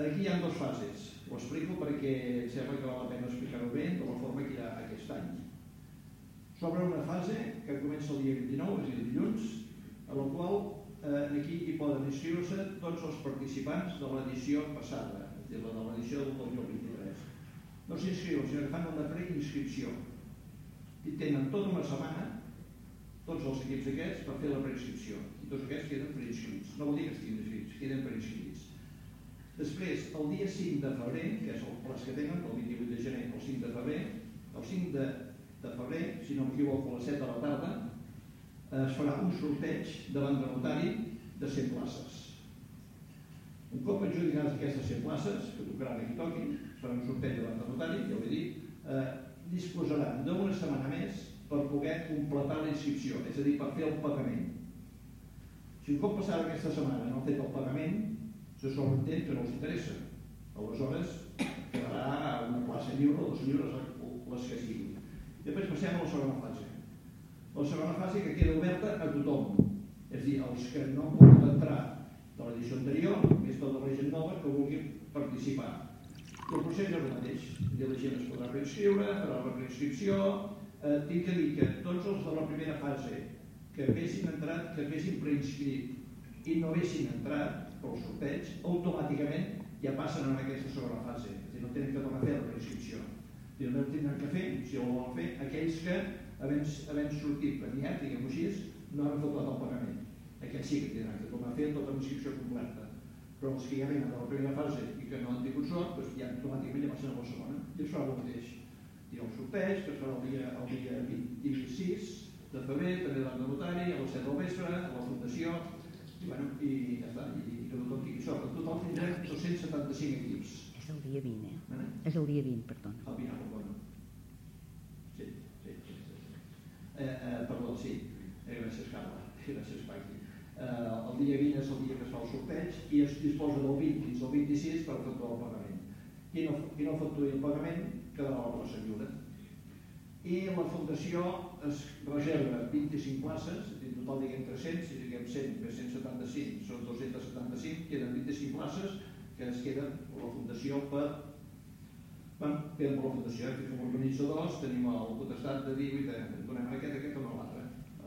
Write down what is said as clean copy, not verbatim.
Aquí hi ha dues fases. Ho explico perquè sembla que val la pena explicar-ho bé de la forma que hi ha aquest any. S'obre una fase que comença el dia 29, és a dir, dilluns, a la qual aquí hi poden inscriure-se tots els participants de l'edició passada, és a dir, la de l'edició del 2023. No s'inscriuen, sinó que fan una preinscripció. I tenen tota una setmana, tots els equips aquests, per fer la preinscripció. I tots aquests queden preinscrits. No vol dir que estiguin inscrits, queden preinscrits. Després, el dia 5 de febrer, que és el plaç que tenen, el 28 de gener al 5 de febrer, el 5 de febrer, si no m'equivoco, a les 7 de la tarda, es farà un sorteig davant de notari de 100 places. Un cop adjudicades aquestes 100 places, que tocaran a qui toquin, farà un sorteig davant de notari, ja ho he dit, disposaran d'una setmana més per poder completar la inscripció, és a dir, per fer el pagament. Si un cop passada aquesta setmana no han fet el pagament, se sol entendre que no els interessa. Aleshores, quedarà una plaça lliure o 2 lliures, les que siguin. Després passem a la segona fase. La segona fase que queda oberta a tothom. És a dir, els que no han pogut entrar de l'edició anterior, més tota la gent nova que vulgui participar. I el procés és el mateix. La gent es podrà preinscriure, farà la preinscripció. Tinc que dir que tots els de la primera fase que haguessin entrat, que haguessin preinscrit i no haguessin entrat pel sorteig, automàticament ja passen en aquesta segona fase. És a dir, no tenen que tornar a fer la preinscripció. No tindran que fer, si ho volen fer, aquells que, havent sortit premiat, diguem-ho així, no han efectuat el pagament. Aquells sí que tindran que tornar a fer tota la inscripció completa. Però els que ja venen de la primera fase i que no han tingut sort, doncs ja automàticament ja passen a la segona. I es farà el mateix. Hi ha un sorteig que es farà el dia 26 de febrer, també davant de notari, a les 7 del vespre, a la Fundació, i ja està, i que tothom tingui sort. En total tindrem 275 equips. És el dia 20, És el dia 20, perdona. El 20, perdona. Sí. Perdó, sí. Gràcies, Carla. Gràcies, Paqui. El dia 20 és el dia que es fa el sorteig i es disposa del 20 fins al 26 per efectuar el pagament. Qui no efectuï el pagament quedarà a la plaça lliure. I la Fundació es reserva 25 places, en total diguem 300, si diguem 100 més 175 són 275, queden 25 places que es queden per la Fundació queden per la Fundació, que com a organitzadors tenim el potestat de dir, donem aquest o no l'altre.